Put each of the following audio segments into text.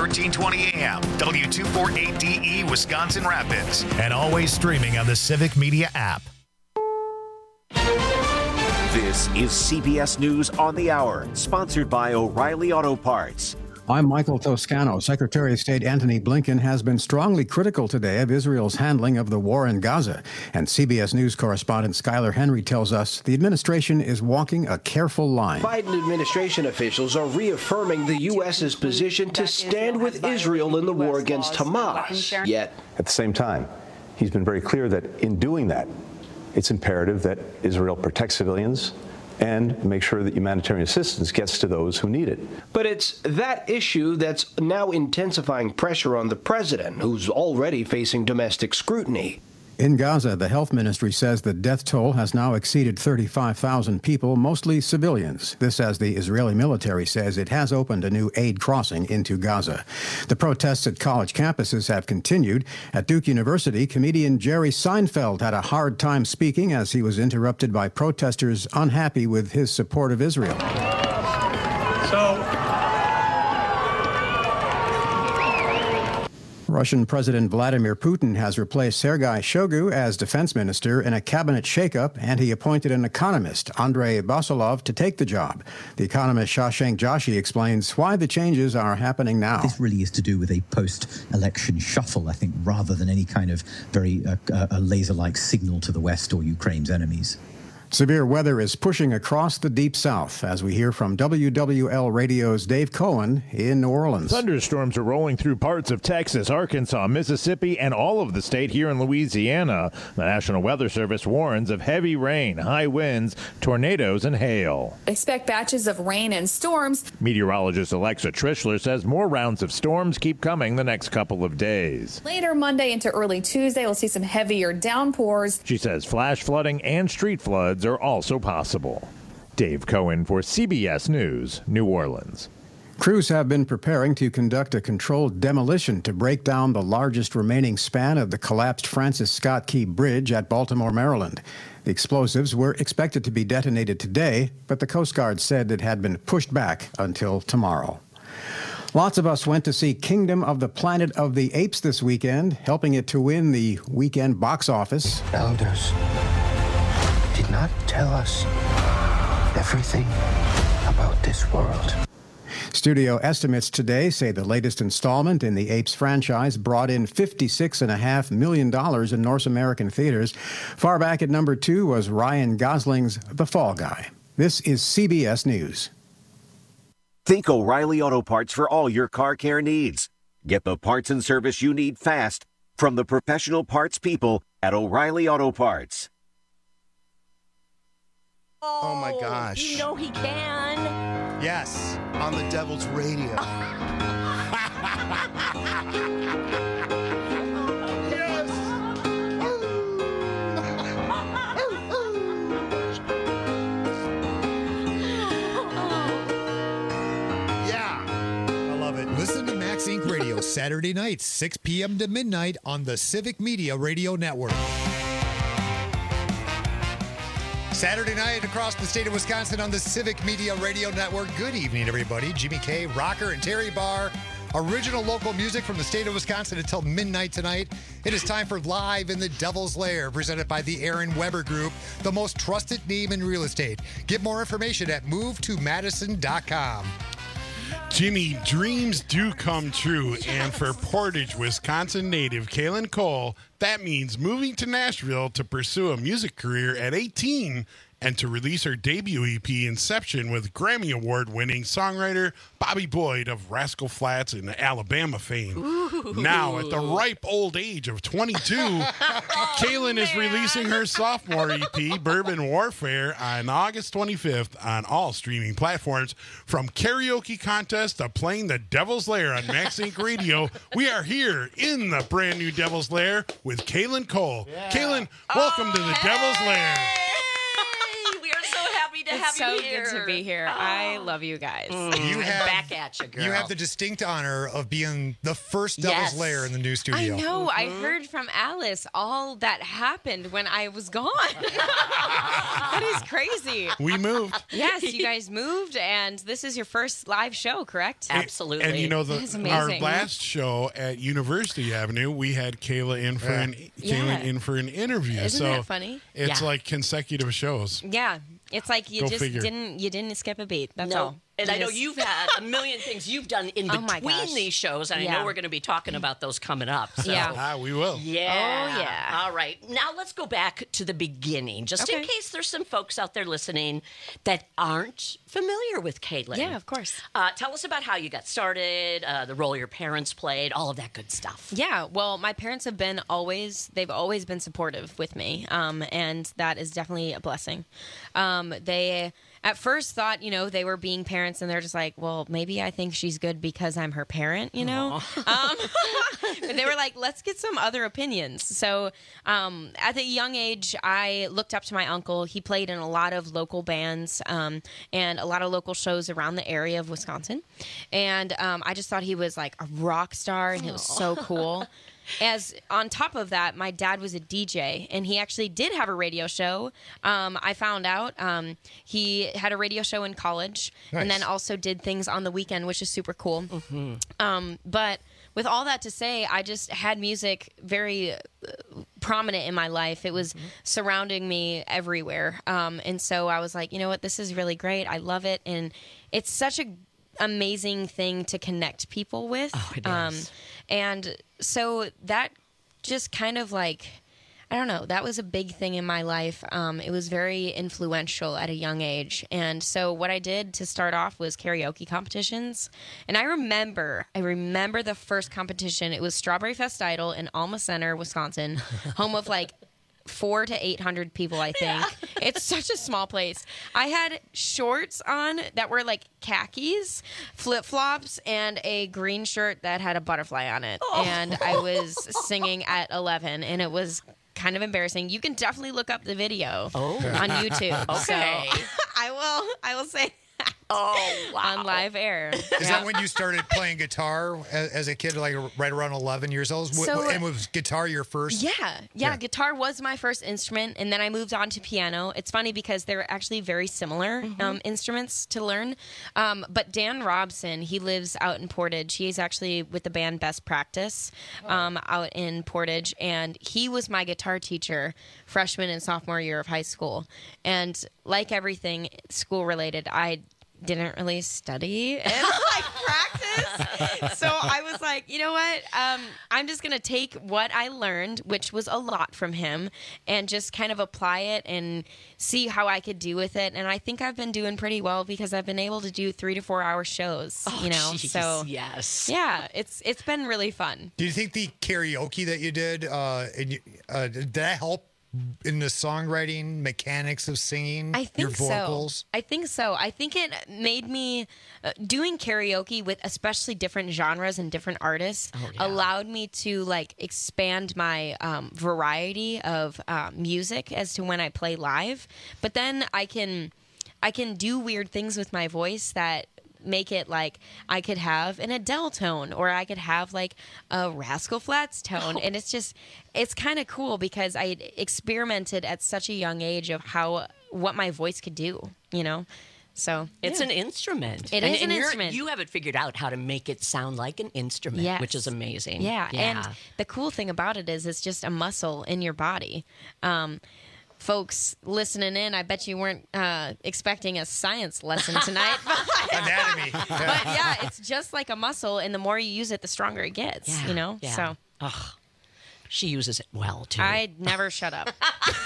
1320 AM, W248DE, Wisconsin Rapids, and always streaming on the Civic Media app. This is CBS News on the Hour, sponsored by O'Reilly Auto Parts. I'm Michael Toscano. Secretary of State Antony Blinken has been strongly critical today of Israel's handling of the war in Gaza. And CBS News correspondent Skylar Henry tells us the administration is walking a careful line. Biden administration officials are reaffirming the U.S.'s position to stand with Israel in the war against Hamas. Yet, at the same time, he's been very clear that in doing that, it's imperative that Israel protect civilians and make sure that humanitarian assistance gets to those who need it. But it's that issue that's now intensifying pressure on the president, who's already facing domestic scrutiny. In Gaza, the health ministry says the death toll has now exceeded 35,000 people, mostly civilians. This as the Israeli military says it has opened a new aid crossing into Gaza. The protests at college campuses have continued. At Duke University, comedian Jerry Seinfeld had a hard time speaking as he was interrupted by protesters unhappy with his support of Israel. Russian President Vladimir Putin has replaced Sergei Shoigu as defense minister in a cabinet shakeup, and he appointed an economist, Andrei Basilov, to take the job. The economist Shashank Joshi explains why the changes are happening now. This really is to do with a post-election shuffle, I think, rather than any kind of very a laser-like signal to the West or Ukraine's enemies. Severe weather is pushing across the Deep South, as we hear from WWL Radio's Dave Cohen in New Orleans. Thunderstorms are rolling through parts of Texas, Arkansas, Mississippi, and all of the state here in Louisiana. The National Weather Service warns of heavy rain, high winds, tornadoes, and hail. Expect batches of rain and storms. Meteorologist Alexa Trischler says more rounds of storms keep coming the next couple of days. Later Monday into early Tuesday, we'll see some heavier downpours. She says flash flooding and street floods are also possible. Dave Cohen for CBS News, New Orleans. Crews have been preparing to conduct a controlled demolition to break down the largest remaining span of the collapsed Francis Scott Key Bridge at Baltimore, Maryland. The explosives were expected to be detonated today, but the Coast Guard said it had been pushed back until tomorrow. Lots of us went to see Kingdom of the Planet of the Apes this weekend, helping it to win the weekend box office. Elders did not tell us everything about this world. Studio estimates today say the latest installment in the Apes franchise brought in $56.5 million in North American theaters. Far back at number 2 was Ryan Gosling's The Fall Guy. This is CBS News. Think O'Reilly Auto Parts for all your car care needs. Get the parts and service you need fast from the professional parts people at O'Reilly Auto Parts. Oh my gosh. You know he can. Yes, on the Devil's Radio. Yes. Yeah. I love it. Listen to Max Inc. Radio Saturday nights, 6 p.m. to midnight on the Civic Media Radio Network. Saturday night across the state of Wisconsin on the Civic Media Radio Network. Good evening, everybody. Jimmy K, Rocker, and Terry Barr. Original local music from the state of Wisconsin until midnight tonight. It is time for Live in the Devil's Lair, presented by the Aaron Weber Group, the most trusted name in real estate. Get more information at movetomadison.com. Jimmy, dreams do come true, and for Portage, Wisconsin native Kaylin Cole, that means moving to Nashville to pursue a music career at 18 and to release her debut EP, Inception, with Grammy Award-winning songwriter Bobby Boyd of Rascal Flatts and Alabama fame. Ooh. Now, at the ripe old age of 22, Kaylin is releasing her sophomore EP, Bourbon Warfare, on August 25th on all streaming platforms. From karaoke contest to playing the Devil's Lair on Max Inc. Radio, we are here in the brand new Devil's Lair with Kaylin Cole. Yeah. Kaylin, welcome to the Devil's Lair. We are so happy to have have so you here. good to be here. I love you guys. You have back at you, girl. You have the distinct honor of being the first Devil's Lair in the new studio. I know. I heard from Alice all that happened when I was gone. That is crazy. We moved. Yes, you guys moved, and this is your first live show, correct? Absolutely. And you know, That is our amazing. last show at University Avenue, we had Kayla in for an interview. Isn't so that funny? It's like consecutive shows. Yeah. It's like you Go just figure. didn't skip a beat. That's No. all. And You I know just- you've had a million things you've done in Oh my gosh. between these shows, and I Yeah. know we're going to be talking about those coming up. So. Yeah. We will. Yeah. Oh, yeah. All right. Now let's go back to the beginning, just in Okay. case there's some folks out there listening that aren't familiar with Caitlin. Yeah, of course. Tell us about how you got started, the role your parents played, all of that good stuff. Yeah, well, my parents have been they've always been supportive with me, and that is definitely a blessing. They at first thought, they were being parents, and they're just like, well, maybe I think she's good because I'm her parent, But they were like, let's get some other opinions. So at a young age, I looked up to my uncle. He played in a lot of local bands and a lot of local shows around the area of Wisconsin. And I just thought he was like a rock star, and he was so cool. As on top of that, my dad was a DJ, and he actually did have a radio show. I found out he had a radio show in college, and then also did things on the weekend, which is super cool. But with all that to say, I just had music very prominent in my life. It was surrounding me everywhere, and so I was like, you know what, this is really great. I love it, and it's such a amazing thing to connect people with. Oh, it is. And so that just kind of like, I don't know, that was a big thing in my life. It was very influential at a young age. And so what I did to start off was karaoke competitions. And I remember the first competition. It was Strawberry Fest Idol in Alma Center, Wisconsin, home of like 400 to 800 people, I think. It's such a small place. I had shorts on that were like khakis, flip-flops, and a green shirt that had a butterfly on it. And I was singing at 11, and it was kind of embarrassing. You can definitely look up the video on YouTube. Okay. So I will say wow. on live air. Is that when you started playing guitar as a kid, like right around 11 years old? So- And was guitar your first? Yeah. Guitar was my first instrument, and then I moved on to piano. It's funny because they're actually very similar instruments to learn. But Dan Robson, he lives out in Portage. He's actually with the band Best Practice out in Portage, and he was my guitar teacher freshman and sophomore year of high school. And like everything school-related, I didn't really study and like practice. So I was like, you know what? I'm just going to take what I learned, which was a lot from him, and just kind of apply it and see how I could do with it. And I think I've been doing pretty well because I've been able to do 3 to 4 hour shows, Geez, So yes. yeah, it's been really fun. Do you think the karaoke that you did, did that help in the songwriting mechanics of singing? I think your vocals? so. I think so. I think it made me doing karaoke with especially different genres and different artists allowed me to like expand my variety of music as to when I play live. But then I can do weird things with my voice that make it like I could have an Adele tone, or I could have like a Rascal Flatts tone. And it's kind of cool because I experimented at such a young age of what my voice could do, So It's an instrument. It is an instrument. You have it figured out how to make it sound like an instrument, Yes. which is amazing. Yeah. And the cool thing about it is it's just a muscle in your body. Folks listening in, I bet you weren't expecting a science lesson tonight. Anatomy. But yeah, it's just like a muscle, and the more you use it, the stronger it gets, Yeah. So She uses it well, too. I never shut up.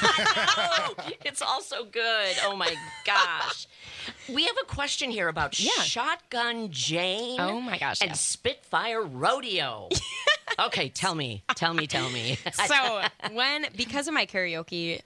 I know. It's all so good. Oh, my gosh. We have a question here about Shotgun Jane. Oh, my gosh, And yeah. Spitfire Rodeo. Okay, tell me. So because of my karaoke,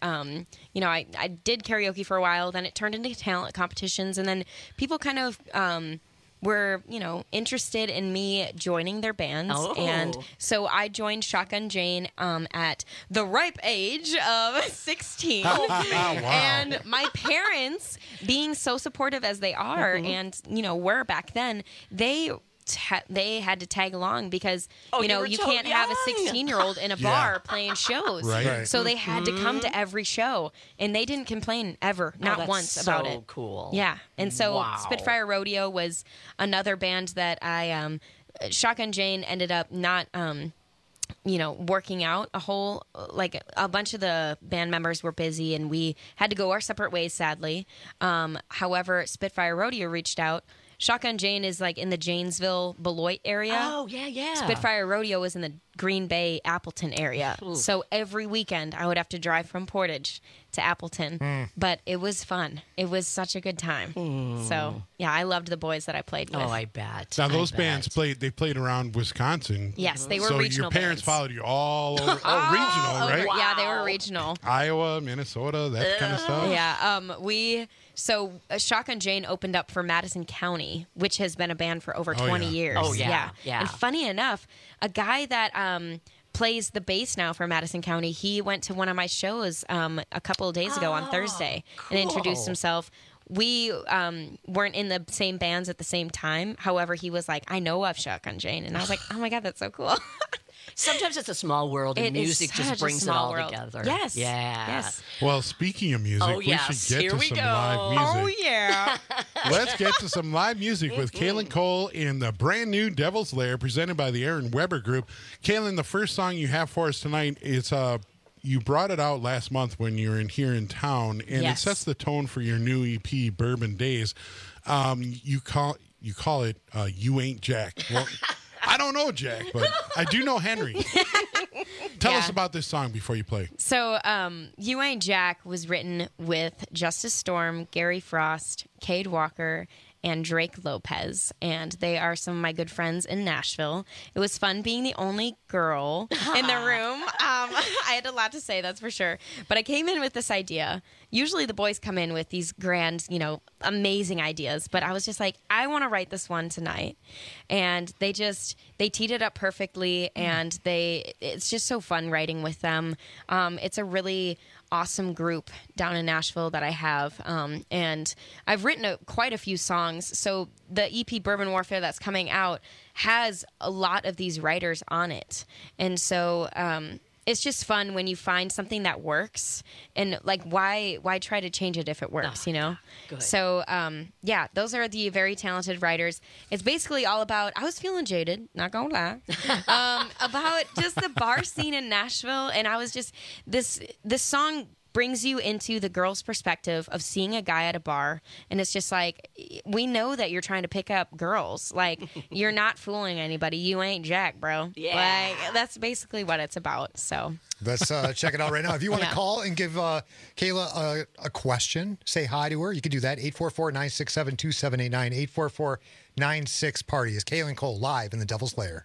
I did karaoke for a while, then it turned into talent competitions, and then people kind of were, interested in me joining their bands. Oh. And so I joined Shotgun Jane at the ripe age of 16. Wow. And my parents, being so supportive as they are, and, were back then, they had to tag along because you so can't have a young. 16-year-old in a bar playing shows. Right. So they had to come to every show, and they didn't complain ever, not that's once about so it. cool. Yeah, and so Wow. Spitfire Rodeo was another band that I Shotgun Jane ended up not working out a bunch of the band members were busy and we had to go our separate ways, sadly. However, Spitfire Rodeo reached out. Shotgun Jane is in the Janesville, Beloit area. Oh, yeah. Spitfire Rodeo was in the Green Bay, Appleton area. Ooh. So every weekend I would have to drive from Portage to Appleton. But it was fun. It was such a good time. So, yeah, I loved the boys that I played with. Oh, I bet. Now those bands played around Wisconsin. Yes, they were so regional your parents bands. followed you all over. Regional, right? Over, yeah, they were regional. Iowa, Minnesota, that kind of stuff. Yeah, Shotgun Jane opened up for Madison County, which has been a band for over 20 years. Oh, yeah. And funny enough, a guy that plays the bass now for Madison County, he went to one of my shows a couple of days ago on Thursday and introduced himself. We weren't in the same bands at the same time. However, he was like, I know of Shotgun Jane. And I was like, oh my God, that's so cool. Sometimes it's a small world, and music just brings it all together. Yes. Yeah. Yes. Well, speaking of music, we should get to some live music. Oh, yeah. Let's get to some live music with Kaylin Cole in the brand new Devil's Lair presented by the Aaron Weber Group. Kaylin, the first song you have for us tonight is you brought it out last month when you were here in town, and it sets the tone for your new EP, Bourbon Days. You call it You Ain't Jack. Well, I don't know Jack, but I do know Henry. Tell us about this song before you play. So, You Ain't Jack was written with Justice Storm, Gary Frost, Cade Walker, and Drake Lopez, and they are some of my good friends in Nashville. It was fun being the only girl in the room. I had a lot to say, that's for sure. But I came in with this idea. Usually the boys come in with these grand, amazing ideas, but I was just like, I want to write this one tonight. And they teed it up perfectly, and it's just so fun writing with them. It's a really awesome group down in Nashville that I have, and I've written quite a few songs. So the EP Bourbon Warfare that's coming out has a lot of these writers on it, and so it's just fun when you find something that works, and why try to change it if it works, Good. So those are the very talented writers. It's basically all about, I was feeling jaded, not gonna lie, about just the bar scene in Nashville, and I was just this song brings you into the girl's perspective of seeing a guy at a bar, and it's just like, we know that you're trying to pick up girls. You're not fooling anybody. You ain't Jack, bro. Yeah. That's basically what it's about. So let's check it out right now. If you want to call and give Kayla a question, say hi to her, you can do that. 844-967-2789, 844-96-PARTY is Kaylin Cole live in the Devil's Lair.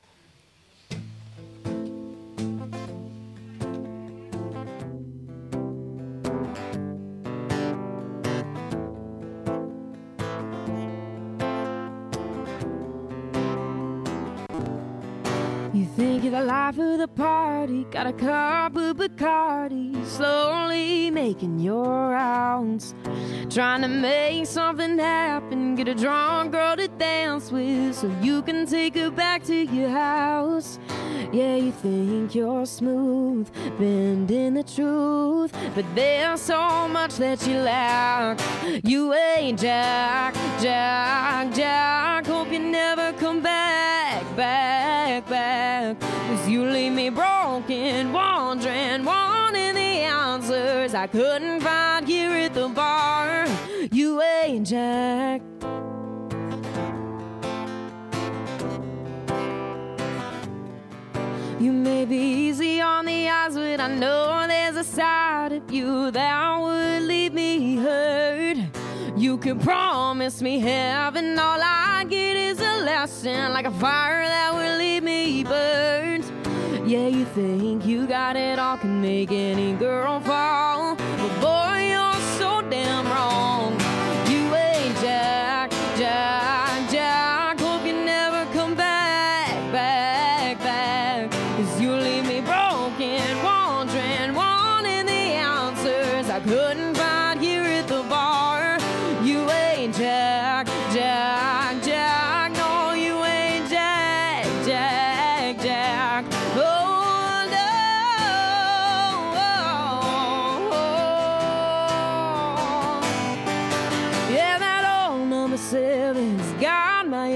Think you're the life of the party, got a cup of Bacardi, slowly making your rounds, trying to make something happen, get a drunk girl to dance with so you can take her back to your house. Yeah, you think you're smooth, bending the truth, but there's so much that you lack. You ain't Jack, Jack, Jack, hope you never come back, back, back. 'Cause you leave me broken, wandering, wanting the answers I couldn't find here at the bar. You ain't Jack. You may be easy on the eyes, but I know there's a side of you that would leave me hurt. You can promise me heaven, all I get is a lesson, like a fire that will leave me burned. Yeah, you think you got it all, can make any girl fall, but boy, you're so damn wrong. You ain't Jack, Jack, Jack.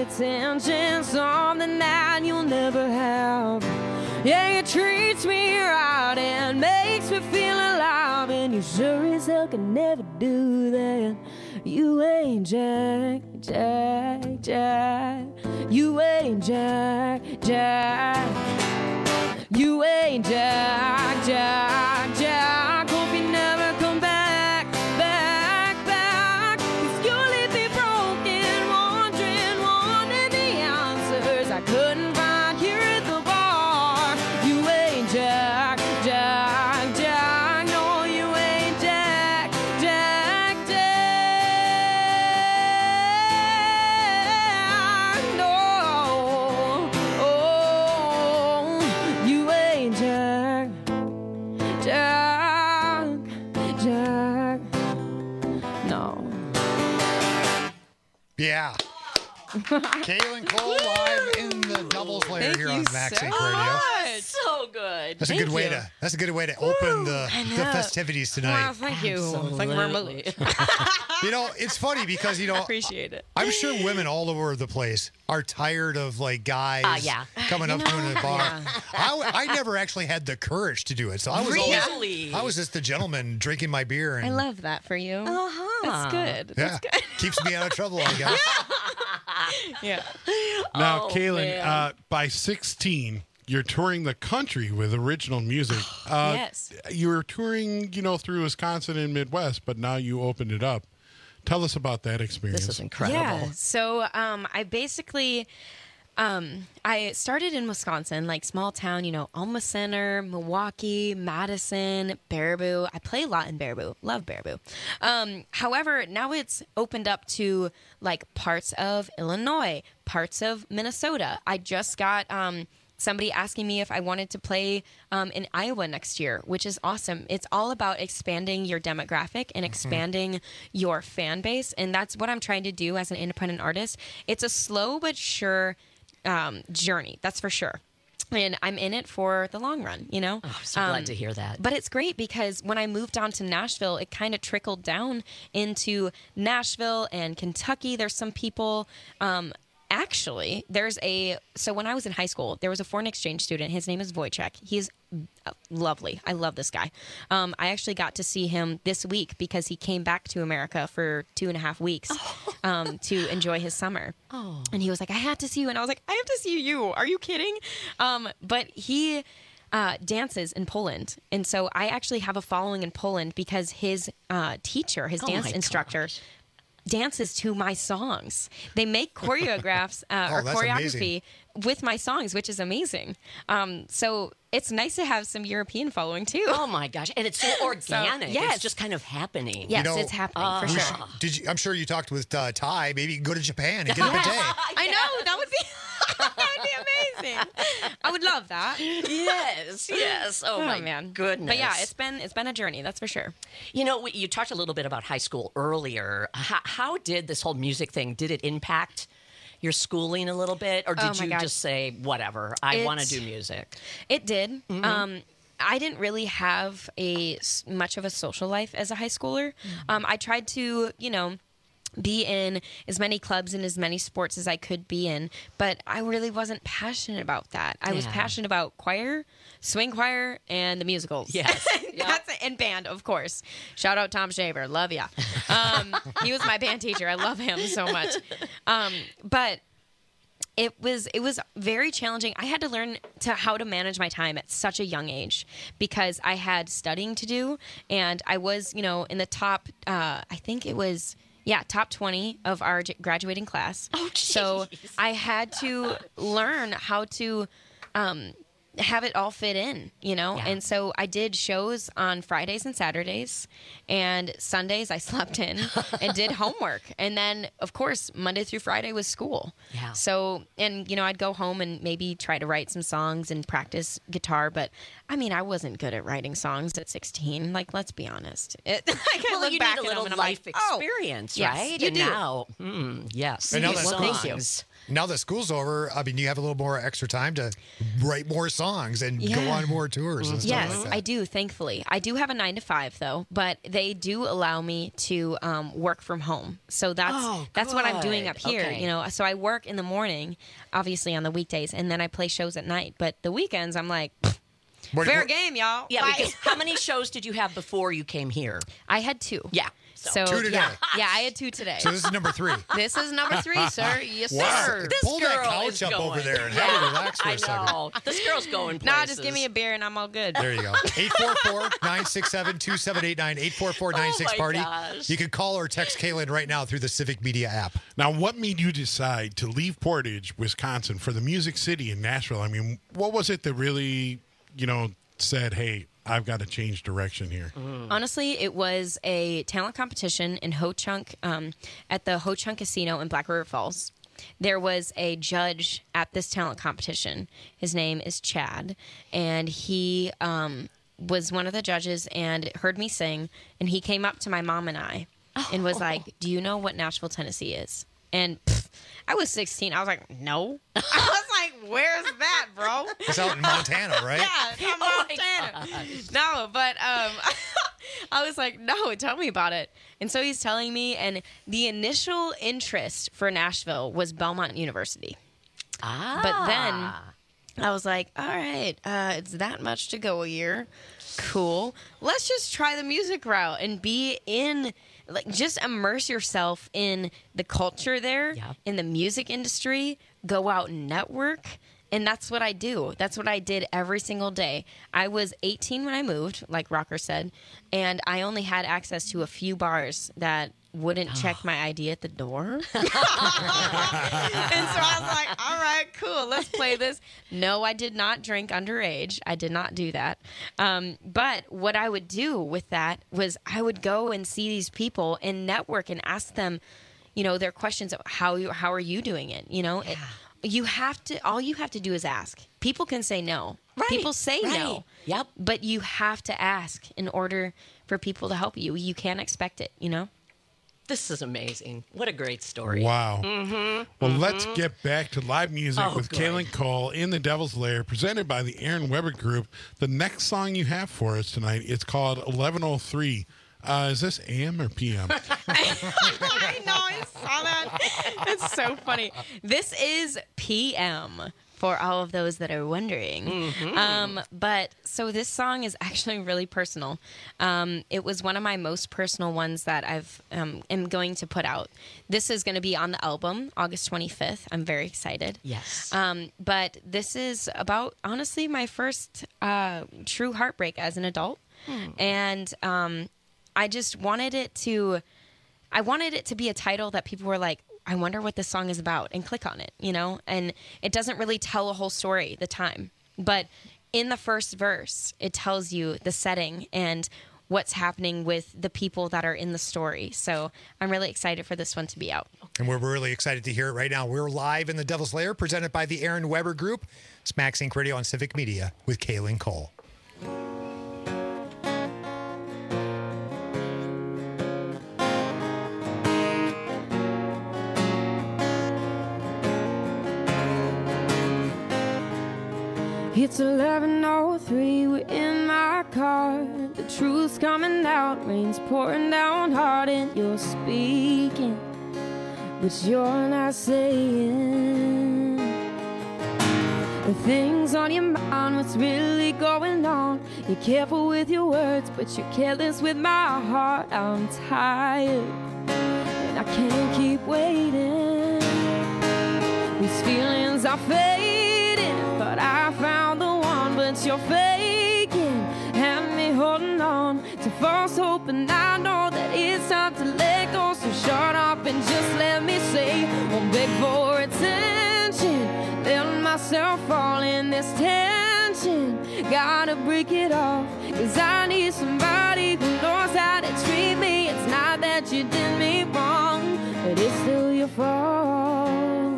attention, something that you'll never have. Yeah, it treats me right and makes me feel alive, and you sure as hell can never do that. You ain't Jack, Jack, Jack. You ain't Jack, Jack. You ain't Jack, Jack, Jack. Hope you never come back, back, back. 'Cause you'll leave me broken, wondering, wanting the answers I couldn't find here at the bar. You ain't Jack, Jack, Jack. No, you ain't Jack, Jack, Jack. No, oh, you ain't Jack, Jack, Jack. No. Yeah. Kaylin Cole live in the doubles layer Thank here you on Max so Inc. Radio. much. So good. That's a good way to. That's a good way to open the festivities tonight. Well, thank you. Thank you very much. You know, it's funny because I appreciate it. I'm sure women all over the place are tired of like guys coming up to them in the bar. I never actually had the courage to do it, so I was Really? I was just the gentleman drinking my beer. And, I love that for you. That's good. Yeah, keeps me out of trouble, I guess. Yeah. Now, Oh, Kaylin, man. by 16, you're touring the country with original music. Yes. You were touring, through Wisconsin and Midwest, but now you opened it up. Tell us about that experience. This is incredible. Yeah. So I basically I started in Wisconsin, like small town, Alma Center, Milwaukee, Madison, Baraboo. I play a lot in Baraboo. Love Baraboo. However, now it's opened up to like parts of Illinois, parts of Minnesota. I just got somebody asking me if I wanted to play in Iowa next year, which is awesome. It's all about expanding your demographic and expanding your fan base. And that's what I'm trying to do as an independent artist. It's a slow but sure journey, that's for sure. And I'm in it for the long run, Oh, I'm so glad to hear that. But it's great because when I moved down to Nashville, it kind of trickled down into Nashville and Kentucky. There's some people... Actually, so when I was in high school, there was a foreign exchange student. His name is Wojciech. He's lovely. I love this guy. I actually got to see him this week because he came back to America for 2.5 weeks to enjoy his summer. Oh. And he was like, I have to see you. And I was like, I have to see you. Are you kidding? But he dances in Poland. And so I actually have a following in Poland because his teacher, his dance instructor, dances to my songs. They make choreographs or choreography with my songs, which is amazing. So it's nice to have some European following too. Oh my gosh. And it's so organic. Yes. It's just kind of happening. Yes, it's happening for sure. I'm sure you talked with Ty. Maybe you can go to Japan and get a bidet. I know. That would be amazing. I would love that. Yes. Oh my man. goodness. But yeah, it's been a journey, that's for sure. You talked a little bit about high school earlier. How did this whole music thing, did it impact your schooling a little bit? Or did you just say, whatever, I want to do music? It did. Mm-hmm. I didn't really have much of a social life as a high schooler. I tried to, be in as many clubs and as many sports as I could be in, but I really wasn't passionate about that. I was passionate about choir, swing choir, and the musicals. Yes. That's it. And band, of course. Shout out Tom Shaver. Love ya. He was my band teacher. I love him so much. But it was very challenging. I had to learn how to manage my time at such a young age because I had studying to do, and I was, in the top, I think it was... top 20 of our graduating class. Oh, geez. So I had to learn how to have it all fit in, And so I did shows on Fridays and Saturdays, and Sundays I slept in and did homework. And then, of course, Monday through Friday was school. Yeah. So, and, I'd go home and maybe try to write some songs and practice guitar. But, I wasn't good at writing songs at 16. Like, let's be honest. You need a little life experience, right? You do. Now, yes. And now songs. that's Thank you. Now that school's over, I mean, you have a little more extra time to write more songs and go on more tours and stuff Yes, like that. I do, thankfully. I do have a 9 to 5, though, but they do allow me to work from home. So that's what I'm doing up here. Okay. You know, so I work in the morning, obviously on the weekdays, and then I play shows at night. But the weekends, I'm like, fair game, y'all. Yeah, Bye. because how many shows did you have before you came here? I had 2. Yeah. So 2 today. Yeah, I had 2 today. So this is number 3. This is number 3, sir. Yes, Wow. sir. Pull that couch up over there and have a relax for a second. know. This girl's going places. Nah, just give me a beer and I'm all good. There you go. 844-967-2789, 844-96-PARTY. gosh. You can call or text Kaylin right now through the Civic Media app. Now, what made you decide to leave Portage, Wisconsin for the Music City in Nashville? I mean, what was it that really, said, hey, I've got to change direction here? Honestly, it was a talent competition in Ho-Chunk, at the Ho-Chunk Casino in Black River Falls. There was a judge at this talent competition. His name is Chad, and he was one of the judges and heard me sing, and he came up to my mom and I and was like, do you know what Nashville, Tennessee is? And I was 16. I was like, no. I was like, where's that, bro? It's out in Montana, right? Yeah, it's in Montana. No, but I was like, no, tell me about it. And so he's telling me, and the initial interest for Nashville was Belmont University. But then I was like, all right, it's that much to go a year. Cool. Let's just try the music route and be in... just immerse yourself in the culture there, in the music industry, go out and network. And that's what I do. That's what I did every single day. I was 18 when I moved, like Rocker said, and I only had access to a few bars that wouldn't check my ID at the door. And so I was like, all right, cool, let's play this. No, I did not drink underage. I did not do that. But what I would do with that was I would go and see these people and network and ask them, their questions of how are you doing it? You have to, all you have to do is ask. People can say no. Right, people say no. Yep. But you have to ask in order for people to help you. You can't expect it, This is amazing. What a great story. Wow. Mm-hmm. Well, let's get back to live music with good. Kaylin Cole in the Devil's Lair, presented by the Aaron Weber Group. The next song you have for us tonight, it's called 1103. Is this AM or PM? I know, I saw that. It's so funny. This is PM for all of those that are wondering. Mm-hmm. But so this song is actually really personal. It was one of my most personal ones that I've am going to put out. This is going to be on the album August 25th. I'm very excited. Yes. But this is about, honestly, my first true heartbreak as an adult. And I just wanted it to be a title that people were like, I wonder what this song is about, and click on it, and it doesn't really tell a whole story the time, but in the first verse, it tells you the setting and what's happening with the people that are in the story. So I'm really excited for this one to be out. And we're really excited to hear it right now. We're live in the Devil's Lair, presented by the Aaron Weber Group. Smack Sync Radio on Civic Media with Kaylin Cole. It's 11:03, we're in my car. The truth's coming out, rain's pouring down hard, and you're speaking, but you're not saying the things on your mind, what's really going on. You're careful with your words, but you're careless with my heart. I'm tired, and I can't keep waiting. These feelings are fading, but I found the one, but you're faking, and me holding on to false hope, and I know that it's time to let go. So shut up and just let me say, won't beg for attention, let myself fall in this tension. Gotta break it off, 'cause I need somebody who knows how to treat me. It's not that you did me wrong, but it's still your fault.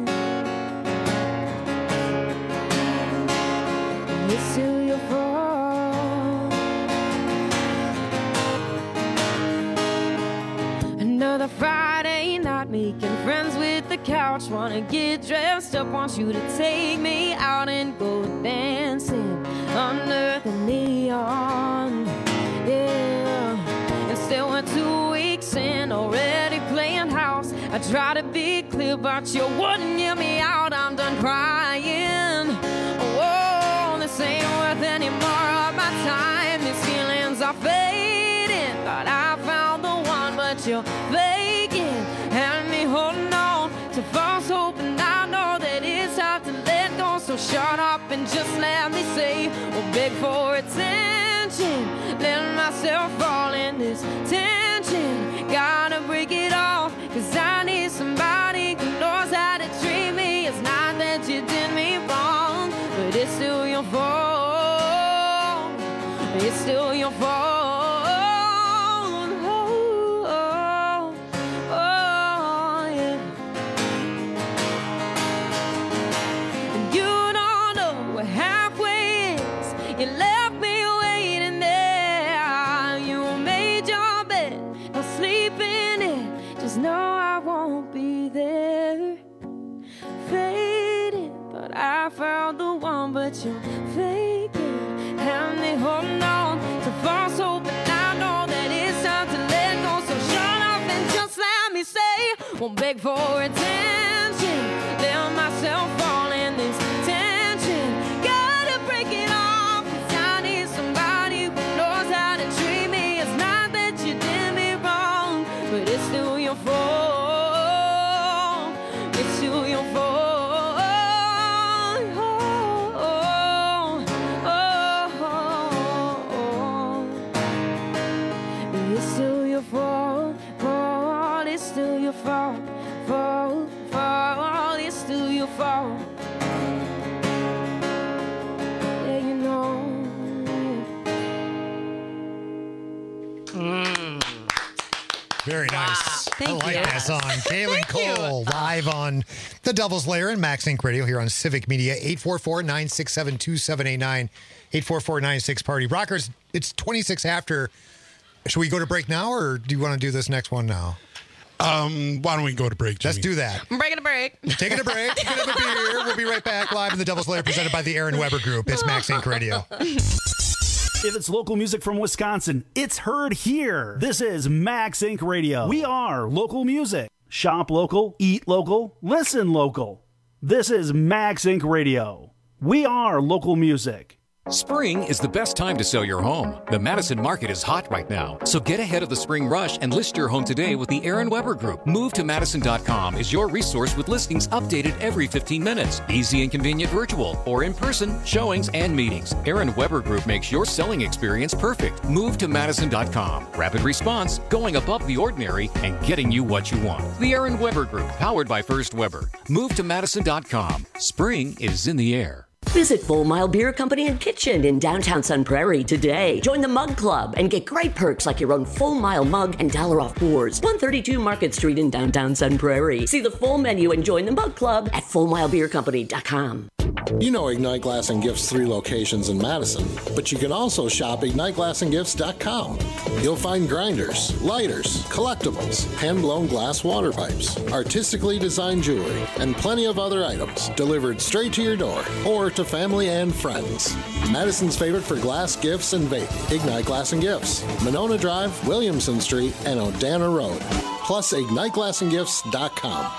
It's still your fault. Another Friday night, making friends with the couch, just wanna get dressed up, want you to take me out and go dancing under the neon. Yeah, and still we're 2 weeks in, already playing house. I try to be clear, but you wouldn't hear me out. I'm done crying. Oh, this ain't worth any more of my time. These feelings are fading. Thought I found the one, but you're faking. And me holding on to false hope, and I know that it's hard to let go. So shut up and just let me say, or beg for attention. Let myself fall in this tension. Gotta break it off, 'cause I need somebody who knows how to treat me. It's not that you did me wrong, but it's still your fault. It's still your fault. Oh, yeah. And you don't know what halfway is. You left me waiting there. You made your bed, now sleep in it. Just know I won't be there. Fading, but I found the one, but you're faking. And they holding on to false hope, and I know that it's time to let go. So shut up and just let me say, won't beg for attention. Let myself fall in this tension. Gotta break it off, 'cause I need somebody who knows how to treat me. It's not that you did me wrong, but it's still your fault. It's still your fault. It's still your fault, fault. It's still your fault, fault, fault. It's still your fault. Yeah, you know. Very nice. Thank I like you. that song. Kaylin Cole live on The Devil's Lair and Max Inc. Radio here on Civic Media. 844-967-2789. 844-96-PARTY. Rockers, it's 26 after. Should we go to break now, or do you want to do this next one now? Why don't we go to break, Jimmy? Let's do that. I'm breaking a break. Taking a break. Get a beer. We'll be right back live in The Devil's Lair, presented by the Aaron Weber Group. It's Max Inc. Radio. If it's local music from Wisconsin, it's heard here. This is Max Inc. Radio. We are local music. Shop local, eat local, listen local. This is Max Inc. Radio. We are local music. Spring is the best time to sell your home. The Madison market is hot right now, so get ahead of the spring rush and list your home today with the Aaron Weber Group. MoveToMadison.com is your resource with listings updated every 15 minutes. Easy and convenient virtual or in-person showings and meetings. Aaron Weber Group makes your selling experience perfect. MoveToMadison.com. Rapid response, going above the ordinary, and getting you what you want. The Aaron Weber Group, powered by First Weber. MoveToMadison.com. Spring is in the air. Visit Full Mile Beer Company and Kitchen in downtown Sun Prairie today. Join the Mug Club and get great perks like your own Full Mile mug and $1 off pours. 132 Market Street in downtown Sun Prairie. See the full menu and join the Mug Club at FullMileBeerCompany.com. You know Ignite Glass and Gifts' 3 locations in Madison, but you can also shop IgniteGlassandGifts.com. You'll find grinders, lighters, collectibles, hand-blown glass water pipes, artistically designed jewelry, and plenty of other items delivered straight to your door or to family and friends. Madison's favorite for glass gifts and vape, Ignite Glass and Gifts, Monona Drive, Williamson Street, and Odana Road. Plus IgniteGlassandGifts.com.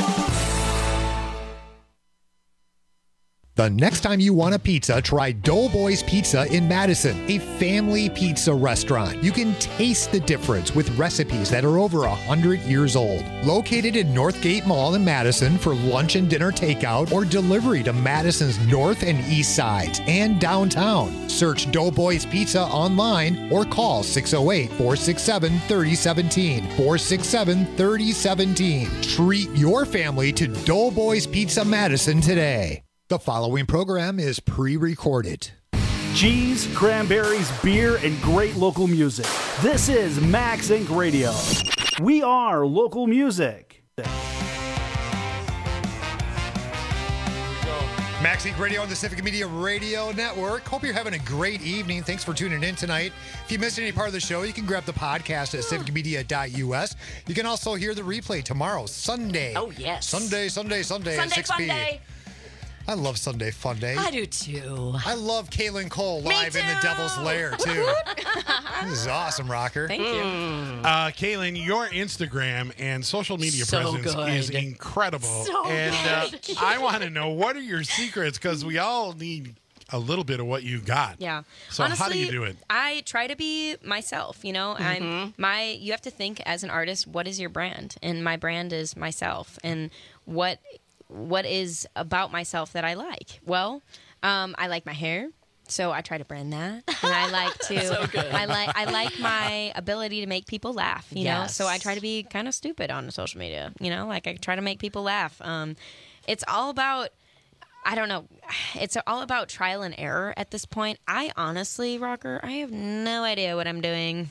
The next time you want a pizza, try Doughboys Pizza in Madison, a family pizza restaurant. You can taste the difference with recipes that are over 100 years old. Located in Northgate Mall in Madison for lunch and dinner takeout or delivery to Madison's north and east sides and downtown. Search Doughboys Pizza online or call 608-467-3017. 467-3017. Treat your family to Doughboys Pizza Madison today. The following program is pre-recorded. Cheese, cranberries, beer, and great local music. This is Max Inc. Radio. We are local music. Max Inc. Radio on the Civic Media Radio Network. Hope you're having a great evening. Thanks for tuning in tonight. If you missed any part of the show, you can grab the podcast at civicmedia.us. You can also hear the replay tomorrow, Sunday. Oh, yes. Sunday at 6 p.m. Sunday. I love Sunday Fun Day. I do too. I love Kaylin Cole live in the Devil's Lair too. This is awesome, Rocker. Thank you. Kaylin, your Instagram and social media presence is incredible. And I want to know, what are your secrets? Because we all need a little bit of what you got. Yeah. So honestly, how do you do it? I try to be myself, you know. You have to think as an artist, what is your brand? And my brand is myself. And what is about myself that I like? Well, I like my hair, so I try to brand that, and I like to. So good. I like my ability to make people laugh. You know, so I try to be kind of stupid on social media. You know, like I try to make people laugh. It's all about. I don't know. It's all about trial and error at this point. I honestly, Rocker, I have no idea what I'm doing.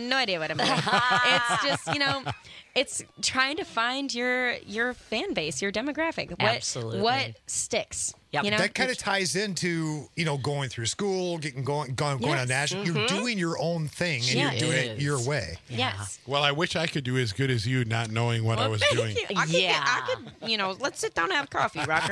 It's just, you know, it's trying to find your fan base, your demographic. Absolutely. What sticks. Yep. You know? That kind of ties into, you know, going through school, going on national. You're doing your own thing, and you're doing it your way. Yes. Well, I wish I could do as good as you, not knowing what I was doing. I could, you know, let's sit down and have coffee, Rocker.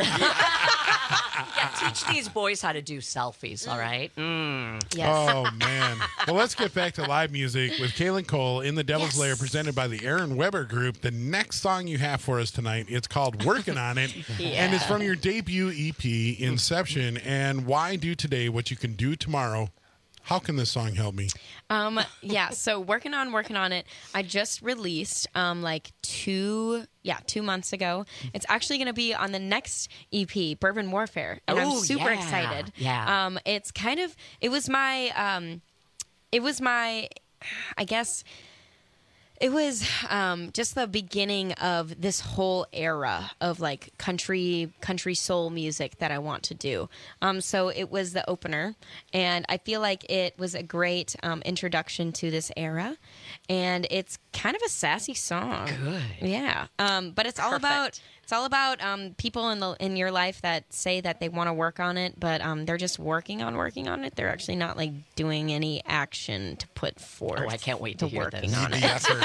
Teach these boys how to do selfies, all right? Yes. Oh, man. Well, let's get back to live music with Kaylin Cole in the Devil's Lair, presented by the Aaron Weber Group. The next song you have for us tonight, it's called Working on It, and it's from your debut EP, Inception. And why do today what you can do tomorrow? How can this song help me? So working on it. I just released 2 months ago. It's actually going to be on the next EP, Bourbon Warfare, and I'm super excited. Yeah. It was my I guess it was just the beginning of this whole era of like country soul music that I want to do. So it was the opener, and I feel like it was a great introduction to this era, and it's kind of a sassy song. Good. Yeah. But it's all about people in your life that say that they want to work on it, but they're just working on it. They're actually not like doing any action to put forth. Oh, I can't wait to hear this. On it.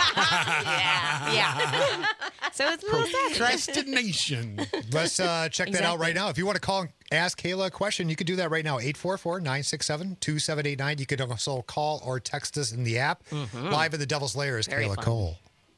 Yeah. So it's a little sassy. Procrastination. Let's check that out right now. If you want to call and ask Kayla a question, you can do that right now. 844-967-2789. You can also call or text us in the app. Live in the Devil's Lair is Very Kayla fun. Cole.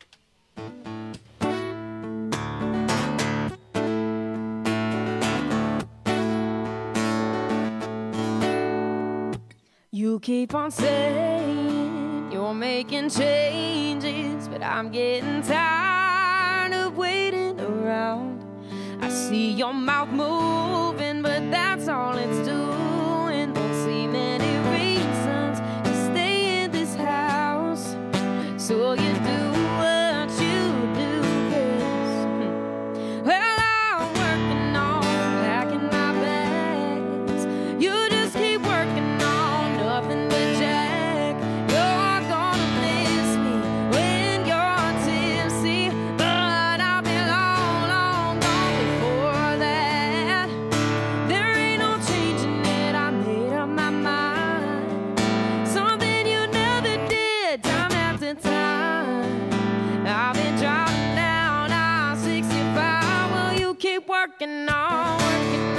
You keep on saying you're making changes, but I'm getting tired of waiting around. I see your mouth moving, but that's all it's doing. Don't see many reasons to stay in this house, so you do what you do best. Well, I'm working on packing my bags. You just keep working on nothing but Jack. You're gonna miss me when you're tipsy, but I'll be long, long gone before that. There ain't no changing it, I made up my mind. Something you never did, time after time. I've been driving down I-65. Will you keep working on it?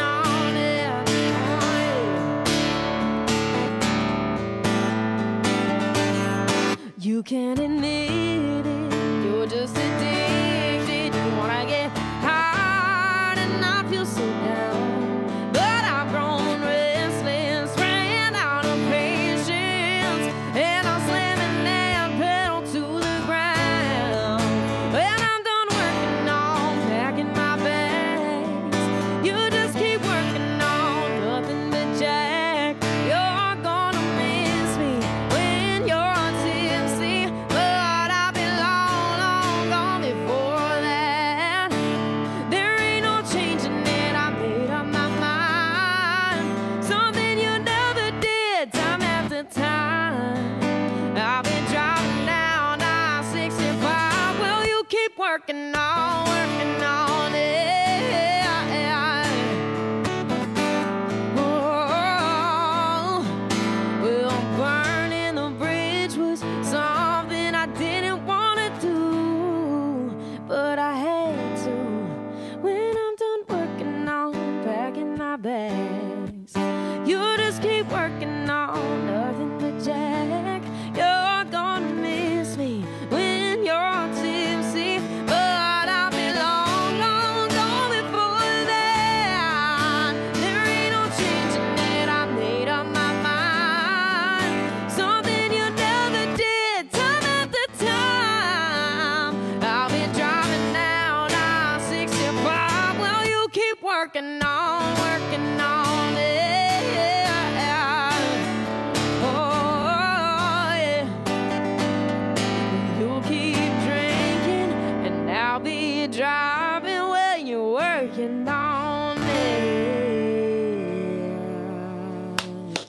You can't admit it, you're just addicted. You wanna get high and not feel so down. But I've grown restless, ran out of patience, and I'm slamming that pedal to the ground. When I'm done working on packing my bags, you just keep working on nothing but Jack. You're gonna miss me when you're tipsy, but I'll be long, long gone before that. There ain't no changing it, I made up my mind. Something you never did, time after time. I've been driving down I-65. Will you keep working on it?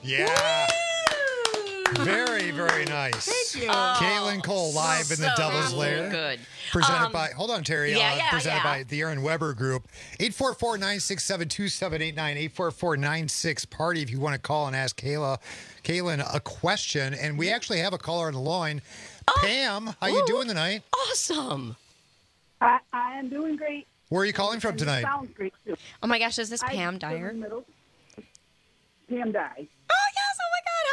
Yeah. Very, very nice. Thank you. Kaylin Cole live in the Devil's Lair. Good. Presented by, hold on, Terry. Presented yeah. by the Aaron Weber Group. 844-967-2789, 844-96-PARTY if you want to call and ask Kaylin a question. And we actually have a caller on the line. Pam, how you doing tonight? Awesome. I am doing great. Where are you calling from tonight? Sounds great too. Oh my gosh, is this Pam Dyer? Pam Dye. Oh yes! Oh my God!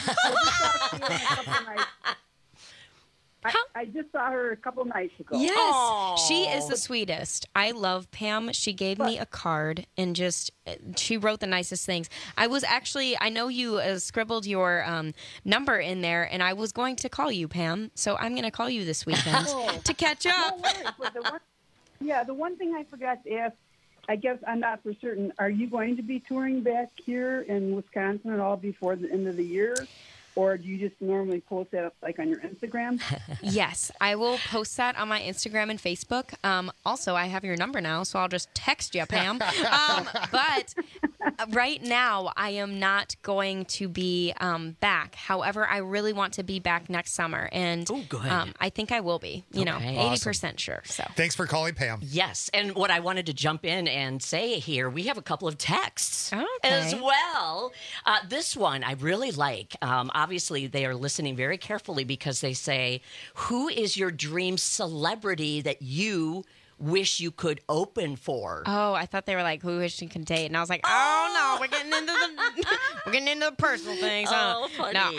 Hi. I just saw her a couple nights ago. Yes, Aww. she is the sweetest. I love Pam. She gave me a card and she wrote the nicest things. I know you scribbled your number in there, and I was going to call you, Pam. So I'm going to call you this weekend to catch up. No worries, but the one thing I forgot to ask, I guess I'm not for certain, are you going to be touring back here in Wisconsin at all before the end of the year? Or do you just normally post that up like on your Instagram? Yes, I will post that on my Instagram and Facebook. Also, I have your number now, so I'll just text you, Pam. But right now, I am not going to be back. However, I really want to be back next summer, and I think I will be. 80% sure. So thanks for calling, Pam. Yes, and what I wanted to jump in and say here, we have a couple of texts as well. This one I really like. Obviously, they are listening very carefully because they say, who is your dream celebrity that you wish you could open for? Oh, I thought they were like, who wish you could date? And I was like, oh no, we're getting into the personal things. Oh, funny.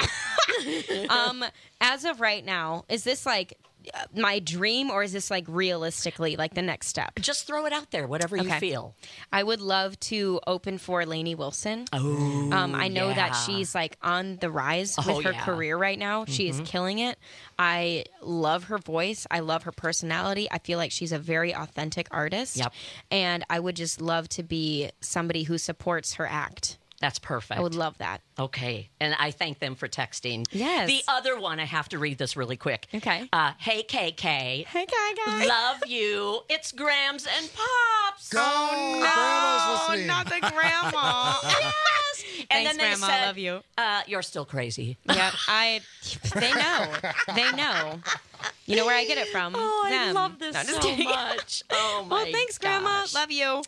No. As of right now, is this like my dream, or is this like realistically like the next step? Just throw it out there, whatever you feel. I would love to open for Lainey Wilson. Oh, I know that she's like on the rise with her career right now. She is killing it. I love her voice. I love her personality. I feel like she's a very authentic artist. Yep. And I would just love to be somebody who supports her act. That's perfect. I would love that. Okay. And I thank them for texting. Yes. The other one, I have to read this really quick. Okay. Hey, KK. Hey, KK. Love you. It's Grams and Pops. Grandma's listening. Not the grandma. Yes. And Thanks, then they Grandma. said, I love you. You're still crazy. Yeah, they know. They know. You know where I get it from. Oh, them. I love this No, just so kidding. much. Oh, my Well, thanks, Grandma. gosh. Love you.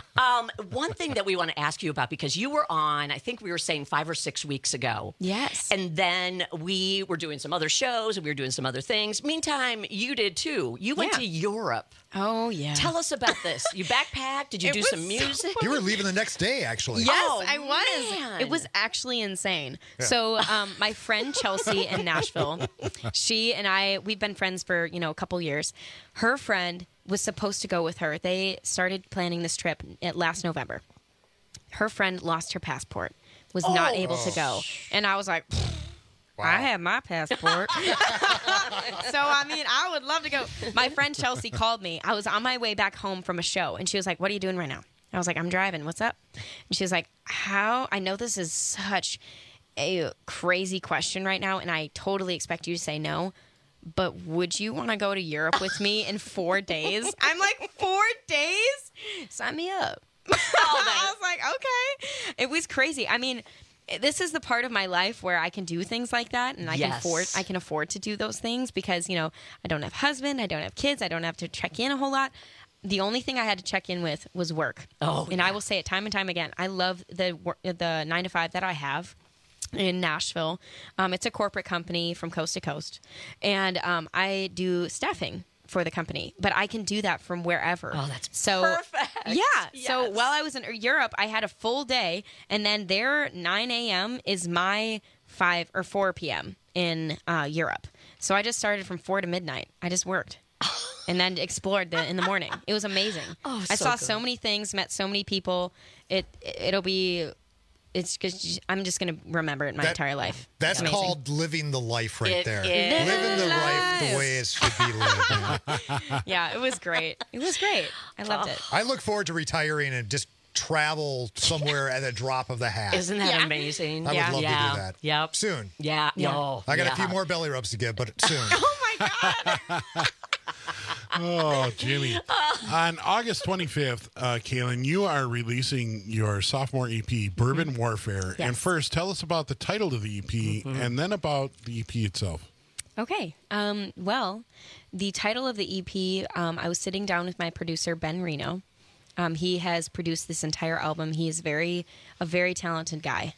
One thing that we want to ask you about, because you were on, I think we were saying 5 or 6 weeks ago. Yes. And then we were doing some other shows and we were doing some other things. Meantime, you did too. You went to Europe. Oh, yeah. Tell us about this. You backpacked? Did you do some music? You were leaving the next day, actually. Yes, I was. man. It was actually insane. Yeah. So my friend Chelsea in Nashville, she and I, we've been friends for, a couple years. Her friend was supposed to go with her. They started planning this trip last November. Her friend lost her passport, was not able to go. And I was like, I have my passport. So, I would love to go. My friend Chelsea called me. I was on my way back home from a show, and she was like, what are you doing right now? I was like, I'm driving. What's up? And she was like, I know this is such a crazy question right now, and I totally expect you to say no, but would you want to go to Europe with me in 4 days? I'm like, 4 days? Sign me up. I was like, okay. It was crazy. This is the part of my life where I can do things like that, and I can afford to do those things because, I don't have a husband, I don't have kids, I don't have to check in a whole lot. The only thing I had to check in with was work. And I will say it time and time again. I love the 9 to 5 that I have in Nashville. It's a corporate company from coast to coast, and I do staffing for the company, but I can do that from wherever. Oh, that's perfect. Yeah. Yes. So while I was in Europe, I had a full day, and then their 9 a.m. is my 5 or 4 p.m. in Europe. So I just started from 4 to midnight. I just worked. And then explored in the morning. It was amazing. Oh, I so saw good. so many things, met so many people. It's just I'm just gonna remember it my entire life. That's Amazing. called living the life right It there. is. Living the life the way it should be lived. Yeah, it was great. It was great. I loved it. I look forward to retiring and just travel somewhere at a drop of the hat. Isn't that amazing? I would love to Yeah. do that. Yep. Soon. Yeah. I got a few more belly rubs to give, but soon. Oh my God. Oh, Jimmy. On August 25th, Kaylin, you are releasing your sophomore EP, Bourbon Warfare. Yes. And first, tell us about the title of the EP and then about the EP itself. Okay. Well, the title of the EP, I was sitting down with my producer, Ben Reno. He has produced this entire album. He is a very talented guy.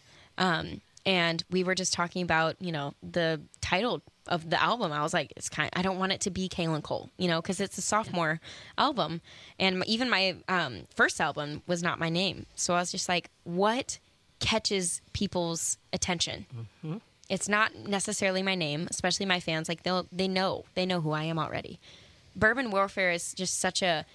And we were just talking about, the title of the album. I was like, I don't want it to be Kaylin Cole, because it's a sophomore album. And even my first album was not my name. So I was just like, what catches people's attention? Mm-hmm. It's not necessarily my name, especially my fans. Like they know who I am already. Bourbon Warfare is just such a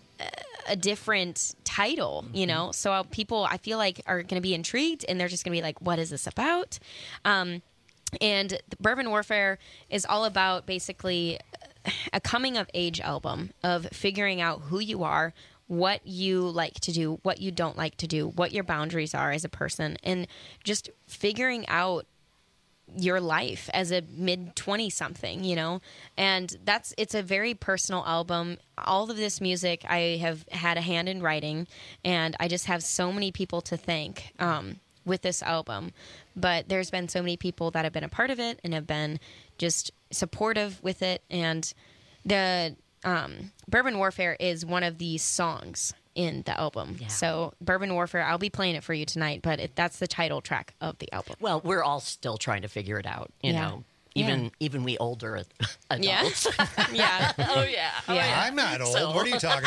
different title, So people, I feel like, are going to be intrigued, and they're just going to be like, "What is this about?" And the Bourbon Warfare is all about basically a coming of age album of figuring out who you are, what you like to do, what you don't like to do, what your boundaries are as a person, and just figuring out your life as a mid-20 something, and it's a very personal album. All of this music I have had a hand in writing, and I just have so many people to thank with this album. But there's been so many people that have been a part of it and have been just supportive with it. And the Bourbon Warfare is one of the songs in the album. Yeah. So Bourbon Warfare, I'll be playing it for you tonight, but that's the title track of the album. Well, we're all still trying to figure it out, you know. Even we older adults. Yeah. Oh, yeah. I'm not old. What are you talking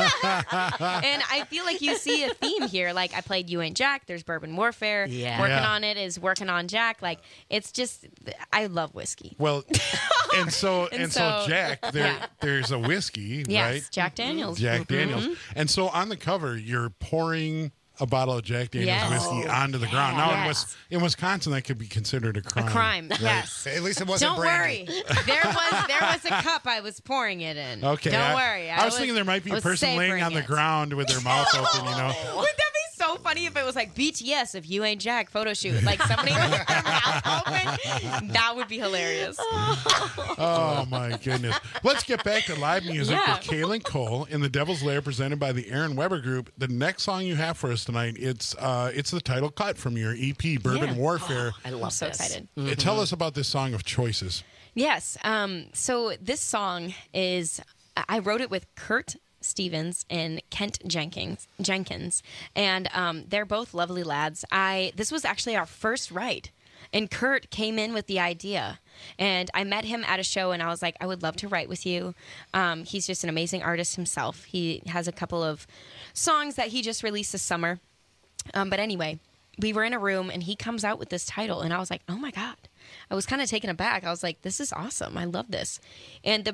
about? And I feel like you see a theme here. Like, I played You Ain't Jack. There's Bourbon Warfare. Yeah. Working on it is working on Jack. Like, it's just, I love whiskey. Well, and so Jack, there's a whiskey, yes, right? Jack Daniels. Jack Daniels. And so on the cover, you're pouring a bottle of Jack Daniels whiskey onto the ground. Now, in Wisconsin, that could be considered a crime. A crime, right? yes. At least it wasn't Don't brandy. worry. There was a cup I was pouring it in. Okay. Don't worry. I was thinking there might be a person laying on the ground with their mouth open, Wouldn't that be so funny if it was like BTS if You Ain't Jack photo shoot? Like somebody with their mouth open? That would be hilarious. Oh, my goodness. Let's get back to live music with Kaylin Cole in the Devil's Lair presented by the Aaron Weber Group. The next song you have for us tonight, it's the title cut from your EP, Bourbon Warfare. I love so excited. Tell us about this song of choices. Yes. So this song I wrote it with Kurt Stevens and Kent Jenkins, and they're both lovely lads. This was actually our first write, and Kurt came in with the idea, and I met him at a show, and I was like, I would love to write with you. He's just an amazing artist himself. He has a couple of songs that he just released this summer. But anyway, we were in a room, and he comes out with this title, and I was like, oh my God. I was kind of taken aback. I was like, this is awesome. I love this. And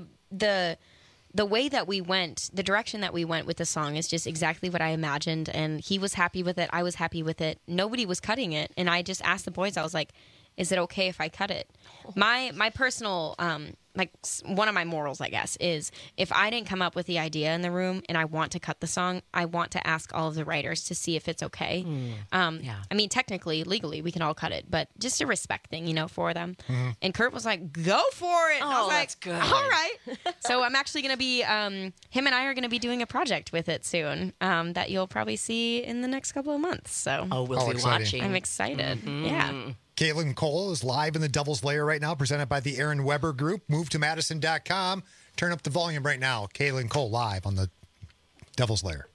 the way that we went, the direction that we went with the song is just exactly what I imagined. And he was happy with it. I was happy with it. Nobody was cutting it. And I just asked the boys, I was like, is it okay if I cut it? My personal, one of my morals, I guess, is if I didn't come up with the idea in the room and I want to cut the song, I want to ask all of the writers to see if it's okay. I mean, technically, legally, we can all cut it, but just a respect thing, for them. Mm-hmm. And Kurt was like, go for it. Oh, I was like, that's good. All right. So I'm actually going to be, him and I are going to be doing a project with it soon that you'll probably see in the next couple of months. So we'll be watching. I'm excited. Mm-hmm. Yeah. Kaylin Cole is live in the Devil's Lair right now, presented by the Aaron Weber Group. Move to Madison.com. Turn up the volume right now. Kaylin Cole live on the Devil's Lair.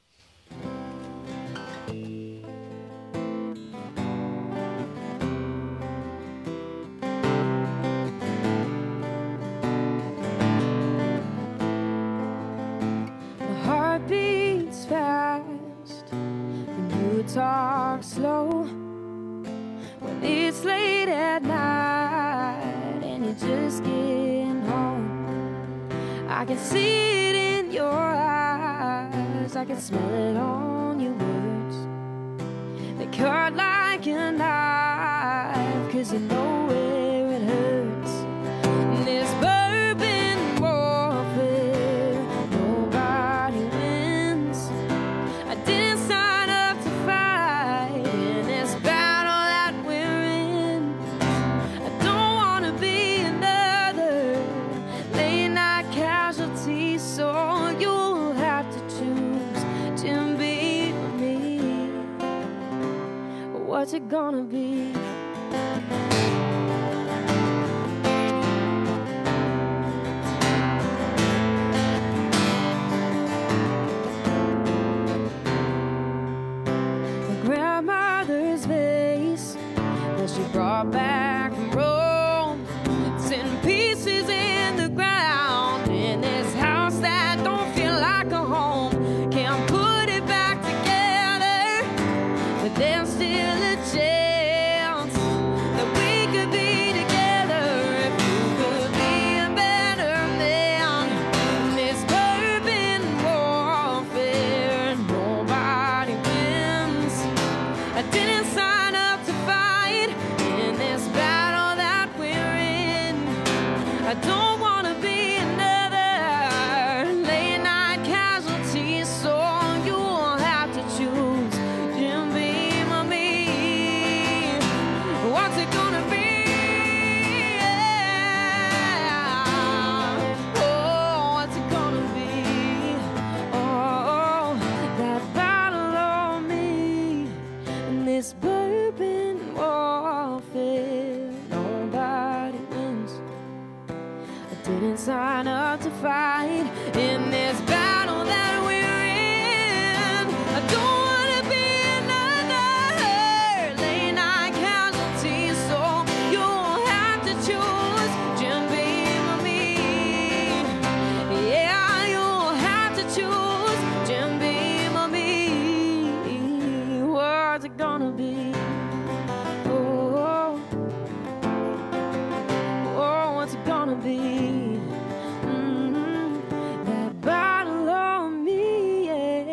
My heart beats fast when you talk slow. When it's late at night and you're just getting home, I can see it in your eyes, I can smell it on your words. They cut like a knife, 'cause you know where it hurts. And this bourbon warfare, nobody wins. I didn't sign up to fight in this battle that we're in. I don't wanna be another late night casualty, so gonna be? My grandmother's vase that she brought back from Rome, it's in pieces in the ground in this house that don't feel like a home. Can't put it back together, but there's still a chance that we could be together if we could be a better man. This bourbon warfare, nobody wins. I didn't sign up to fight in this battle that we're in. I don't want to be another late night casualty, so you'll have to choose Jim Beam or me. What's it gonna be? Oh, what's it gonna be? Oh, that battle on me and this bourbon warfare, nobody wins. I didn't sign up to fight in this battle that we're in. I don't want to be another late night casualty, so you'll have to choose Jim Beam or me. Yeah, you'll have to choose Jim Beam or me. What's it gonna be? Oh, oh, what's it gonna be? That battle on me.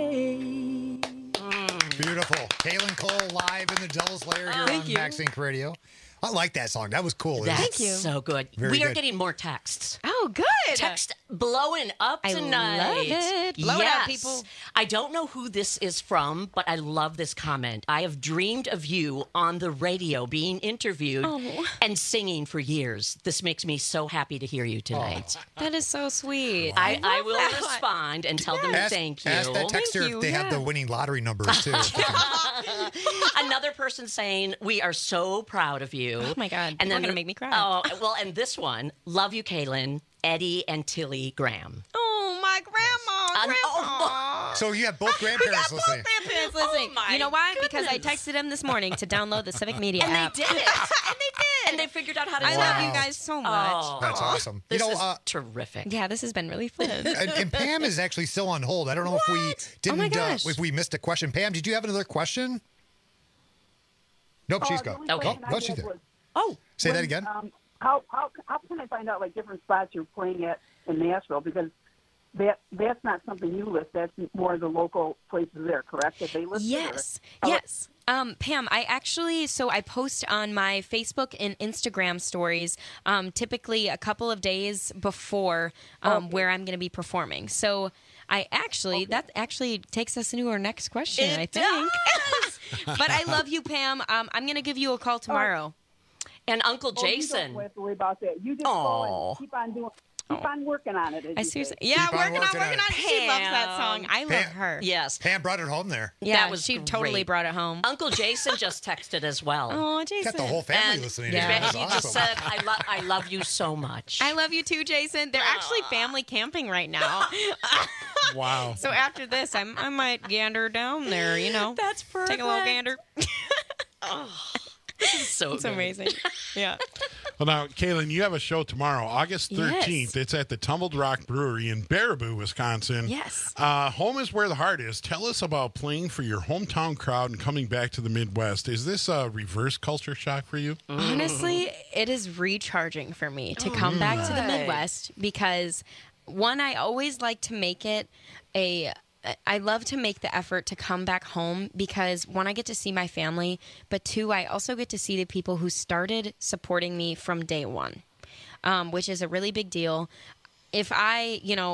Beautiful. Kaylin Cole live in the Devil's Lair here Thank on you. Max Inc. Radio. I like that song. That was cool. That's so good. Very We are good. getting more texts. Oh, good. Text blowing up I tonight. love it. Blow it up, Yes. people. I don't know who this is from, but I love this comment. I have dreamed of you on the radio being interviewed and singing for years. This makes me so happy to hear you tonight. That is so sweet. I will that. respond and tell them thank you. Ask that texter if they have the winning lottery numbers, too. Another person saying, we are so proud of you. Oh, my God. And You're then going to make me cry. Oh, well, and this one, love you, Kaylin, Eddie and Tilly Graham. Oh, my grandma. So you have both grandparents listening. Grandparents listening. my You know why? Because I goodness. texted them this morning to download the Civic Media And app. they did it. and they did. And they figured out how to I do love it. you guys so much. Oh, That's awesome. This you know, is terrific. Yeah, this has been really fun. and Pam is actually still on hold. I don't know if we didn't, my gosh. if we missed a question. Pam, did you have another question? Nope, she's the gone. only Okay. question I No, she's had there. was, Oh, Say that when, again. How can I find out like different spots you're playing at in Nashville? Because that's not something you list. That's more the local places there, correct? That they list. Yes. Or- Yes. Pam, I post on my Facebook and Instagram stories typically a couple of days before where I'm going to be performing. So that actually takes us into our next question, I think. But I love you, Pam. I'm going to give you a call tomorrow. And Uncle Oh, you Jason. don't have to worry about that. You just go and keep on doing. Keep on working on it. I seriously, yeah, Keep on working on working on it. it. She loves that song. I love Pam- her. Yes. Pam brought it home there. Yeah, That was she great. totally brought it home. Uncle Jason just texted as well. Oh, Jason. Got the whole family And listening. yeah. to you. That's He awesome. just said, I love you so much. I love you too, Jason. They're actually family camping right now. Wow. So after this, I might gander down there, you know. That's perfect. Take a little gander. This is so It's good. amazing. Yeah. Well, now, Kaylin, you have a show tomorrow, August 13th. Yes. It's at the Tumbled Rock Brewery in Baraboo, Wisconsin. Yes. Home is where the heart is. Tell us about playing for your hometown crowd and coming back to the Midwest. Is this a reverse culture shock for you? Honestly, it is recharging for me to come back to the Midwest because, one, I always like to make it I love to make the effort to come back home because, one, I get to see my family, but two, I also get to see the people who started supporting me from day one, which is a really big deal. If I,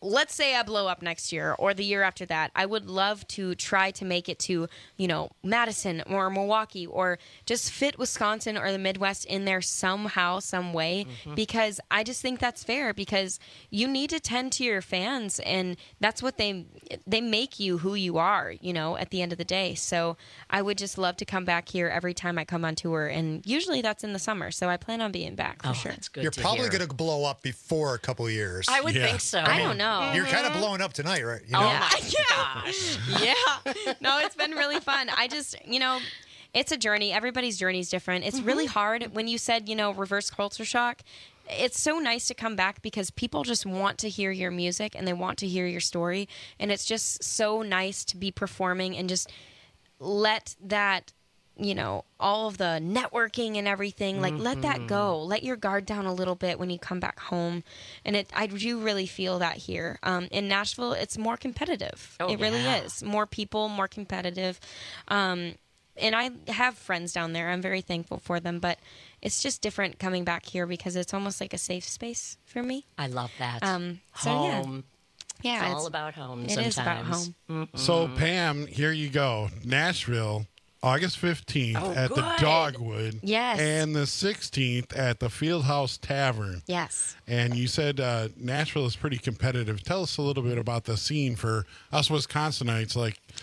let's say I blow up next year or the year after that, I would love to try to make it to, Madison or Milwaukee, or just fit Wisconsin or the Midwest in there somehow, some way, because I just think that's fair, because you need to tend to your fans, and that's what they make you who you are, at the end of the day. So I would just love to come back here every time I come on tour, and usually that's in the summer, so I plan on being back for sure. That's good. You're probably going to blow up before a couple of years. I would think so. I don't know. You're kind of blowing up tonight, right? Oh my gosh. Yeah. No, it's been really fun. I just, it's a journey. Everybody's journey is different. It's really hard. When you said, reverse culture shock, it's so nice to come back because people just want to hear your music and they want to hear your story. And it's just so nice to be performing and just let that, all of the networking and everything, let that go. Let your guard down a little bit when you come back home. And I do really feel that here. In Nashville, it's more competitive. It really is. More people, more competitive. And I have friends down there. I'm very thankful for them. But it's just different coming back here because it's almost like a safe space for me. I love that. Home. Yeah. It's all about home sometimes. It is about home. So, Pam, here you go. Nashville, August 15th at the Dogwood. Yes. And the 16th at the Fieldhouse Tavern. Yes. And you said Nashville is pretty competitive. Tell us a little bit about the scene for us Wisconsinites.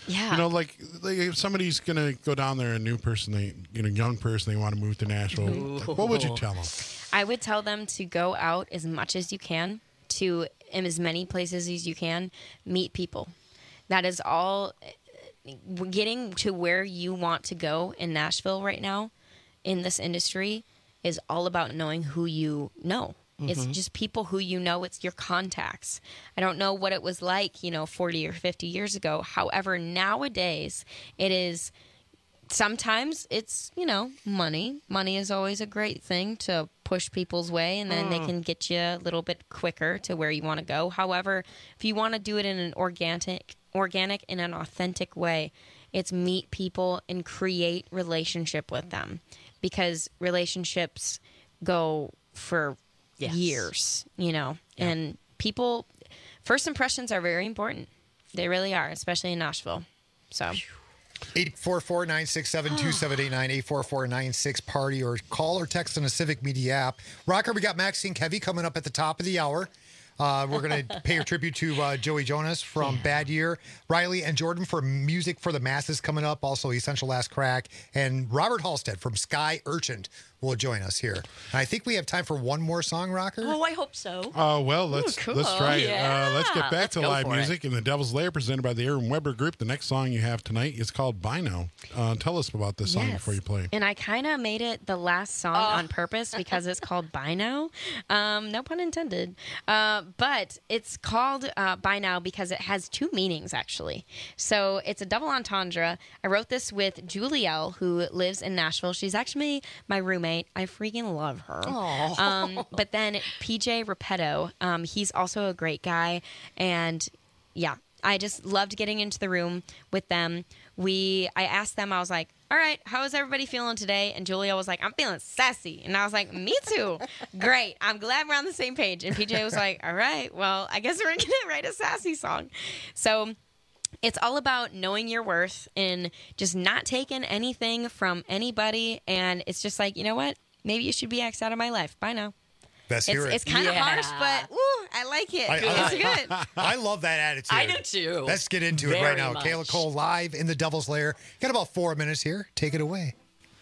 If somebody's going to go down there, a young person, they want to move to Nashville. What would you tell them? I would tell them to go out as much as you can, to in as many places as you can, meet people. That is all. Getting to where you want to go in Nashville right now in this industry is all about knowing who you know. It's just people who you know. It's your contacts. I don't know what it was like, 40 or 50 years ago. However, nowadays it is, sometimes it's, money. Money is always a great thing to push people's way, and then they can get you a little bit quicker to where you want to go. However, if you want to do it in an organic in an authentic way, it's meet people and create relationship with them, because relationships go for years, and people, first impressions are very important. They really are, especially in Nashville. So 844-967-2789, 844-96-PARTY, or call or text on the Civic Media app. Rocker, we got Maxine Kevy coming up at the top of the hour. We're going to pay a tribute to Joey Jonas from Bad Year. Riley and Jordan for Music for the Masses coming up. Also, Essential Last Crack. And Robert Halstead from Sky Urchin will join us here. And I think we have time for one more song, Rocker. Oh, I hope so. Let's try it. Let's get back to live music in the Devil's Lair, presented by the Aaron Weber Group. The next song you have tonight is called By Now. Tell us about this song before you play. And I kind of made it the last song on purpose because it's called By Now. No pun intended. But it's called By Now because it has two meanings, actually. So it's a double entendre. I wrote this with Julielle, who lives in Nashville. She's actually my roommate. I freaking love her. But then PJ Repetto, he's also a great guy. And I just loved getting into the room with them. I asked them, I was like, all right, how is everybody feeling today? And Julia was like, I'm feeling sassy. And I was like, me too. Great. I'm glad we're on the same page. And PJ was like, all right, well, I guess we're going to write a sassy song. So it's all about knowing your worth and just not taking anything from anybody. And it's just like, you know what? Maybe you should be X'd out of my life. Bye now. It's kind of harsh, but I like it. It's good. I love that attitude. I do too. Let's get into it right now. Kayla Cole live in the Devil's Lair. Got about 4 minutes here. Take it away.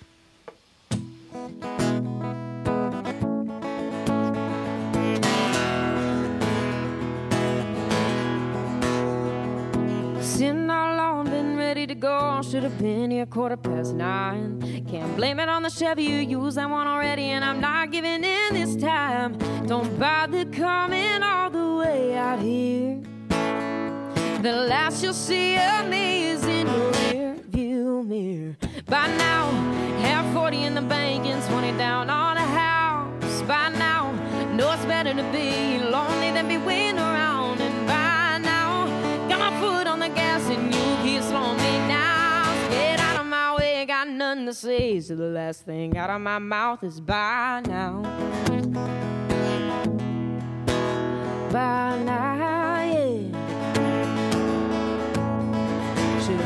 Sitting all alone, been ready to go. Should have been here 9:15. Can't blame it on the Chevy, you used that one already, and I'm not giving in this time. Don't bother coming all the way out here. The last you'll see of me is in your rear view mirror. By now, have 40 in the bank and 20 down on a house. By now, know it's better to be lonely than be waiting around. And by now, got my foot on the gas and you keep slowing me down. Get out of my way, got nothing to say. So the last thing out of my mouth is bye now. Bye now, yeah.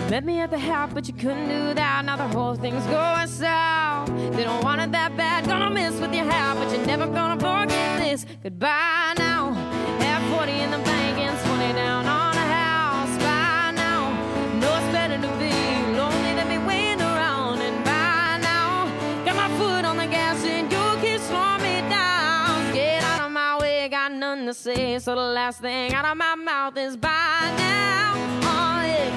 Met me at the half, but you couldn't do that. Now the whole thing's going south. They don't want it that bad. Gonna miss with your half, but you're never gonna forget this. Goodbye now. Have 40 in the bank and 20 down on a house. Bye now. Know it's better to be lonely than be waiting around. And bye now. Got my foot on the gas and you keep slowing me down. Get out of my way, got nothing to say. So the last thing out of my mouth is bye now. Oh, yeah.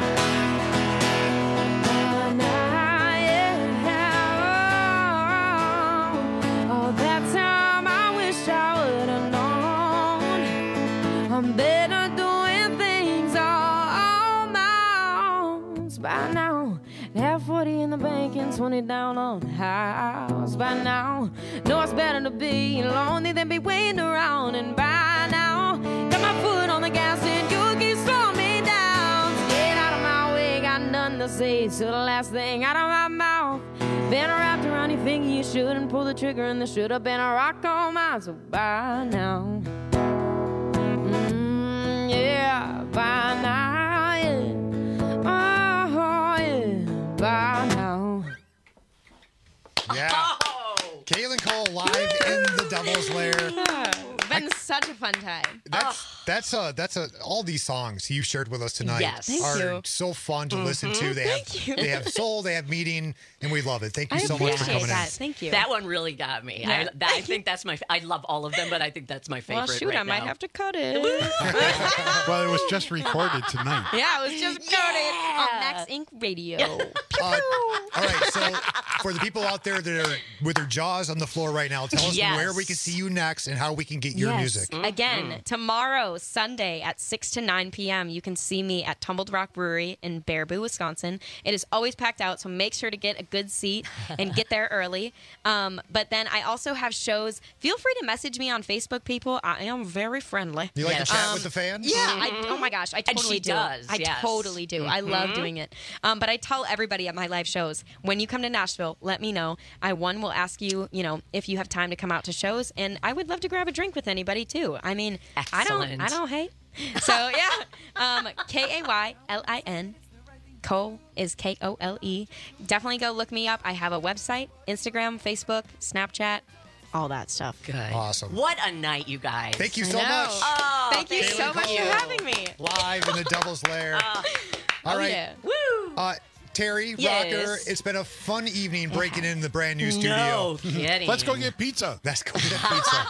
I'm better doing things on my own. By now, have 40 in the bank and 20 down on the house. By now, know it's better to be lonely than be waiting around. And by now, got my foot on the gas and you keep slowing me down. Get out of my way, got nothing to say. So the last thing out of my mouth, been wrapped around your finger, you shouldn't pull the trigger, and there should have been a rock on mine. So by now. Yeah, by now, yeah. Oh, yeah, by now. Yeah. Kaylin Cole live in the Devil's Lair. Been such a fun time. That's all these songs you shared with us tonight Yes. are so fun to listen to. They have soul, they have meaning, and we love it. Thank you so much for coming in. Thank you. That one really got me. Yeah. I think that's my. I love all of them, but I think that's my favorite. Well, shoot, right I might now. have to cut it. Well, it was just recorded tonight. Yeah, it was just recorded on Max Inc. Radio. All right, so for the people out there that are with their jaws on the floor right now, tell us Yes. where we can see you next and how we can get your music. Again, tomorrow, Sunday at 6 to 9 p.m., you can see me at Tumbled Rock Brewery in Baraboo, Wisconsin. It is always packed out, so make sure to get a good seat and get there early. But then I also have shows. Feel free to message me on Facebook, people. I am very friendly. You like to chat with the fans? Yeah. Oh my gosh, I And totally she do. does, I yes. totally do. I love Mhm. doing it. But I tell everybody at my live shows, when you come to Nashville, let me know. I will ask you, if you have time to come out to shows, and I would love to grab a drink with anybody too. I mean, I don't hate. So yeah, Kaylin. Cole is Kole. Definitely go look me up. I have a website, Instagram, Facebook, Snapchat, all that stuff. Good. Awesome. What a night, you guys. Thank you so I know. much. Oh, Thank you so much for having me. Live in the Devil's Lair. All right. Yeah. Woo! Terry, Yes. Rocker, it's been a fun evening breaking into the brand new studio. No kidding. Let's go get pizza. Let's go get pizza.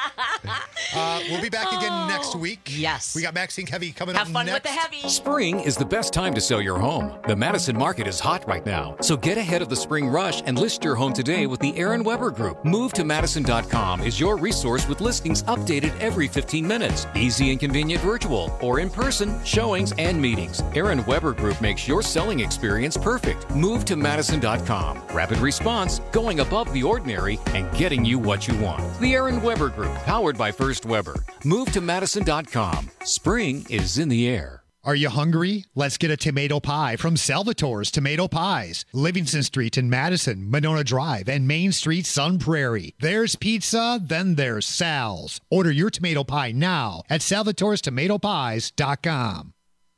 We'll be back again next week. Yes. We got Max Inc. Heavy coming Have up fun next. with the heavy. Spring is the best time to sell your home. The Madison market is hot right now, so get ahead of the spring rush and list your home today with the Aaron Weber Group. Move to Madison.com is your resource with listings updated every 15 minutes. Easy and convenient virtual or in person showings and meetings. Aaron Weber Group makes your selling experience perfect. Move to Madison.com. Rapid response, going above the ordinary, and getting you what you want. The Aaron Weber Group, powered by First Weber. Move to Madison.com. Spring is in the air. Are you hungry? Let's get a tomato pie from Salvatore's Tomato Pies. Livingston Street in Madison, Monona Drive, and Main Street, Sun Prairie. There's pizza, then there's Sal's. Order your tomato pie now at salvatorestomatopies.com.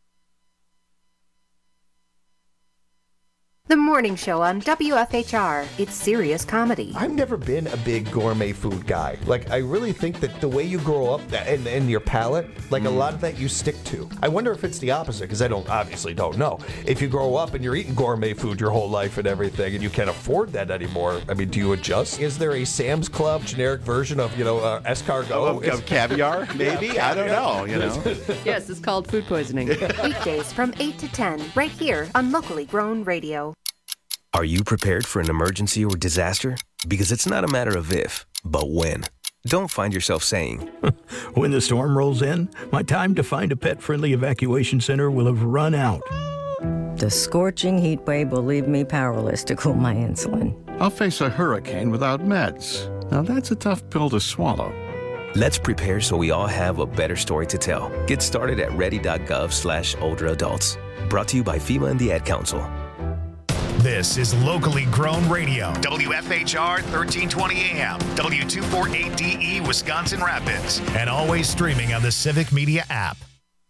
The morning show on WFHR. It's serious comedy. I've never been a big gourmet food guy. I really think that the way you grow up and your palate, a lot of that you stick to. I wonder if it's the opposite, because I obviously don't know. If you grow up and you're eating gourmet food your whole life and everything, and you can't afford that anymore, do you adjust? Is there a Sam's Club generic version of, escargot? Of caviar, maybe? Yeah, I don't know, Yes, it's called food poisoning. Weekdays from 8 to 10, right here on Locally Grown Radio. Are you prepared for an emergency or disaster? Because it's not a matter of if, but when. Don't find yourself saying, when the storm rolls in, my time to find a pet-friendly evacuation center will have run out. The scorching heat wave will leave me powerless to cool my insulin. I'll face a hurricane without meds. Now that's a tough pill to swallow. Let's prepare so we all have a better story to tell. Get started at ready.gov/older adults. Brought to you by FEMA and the Ad Council. This is Locally Grown Radio. WFHR 1320 AM, W248DE Wisconsin Rapids, and always streaming on the Civic Media app.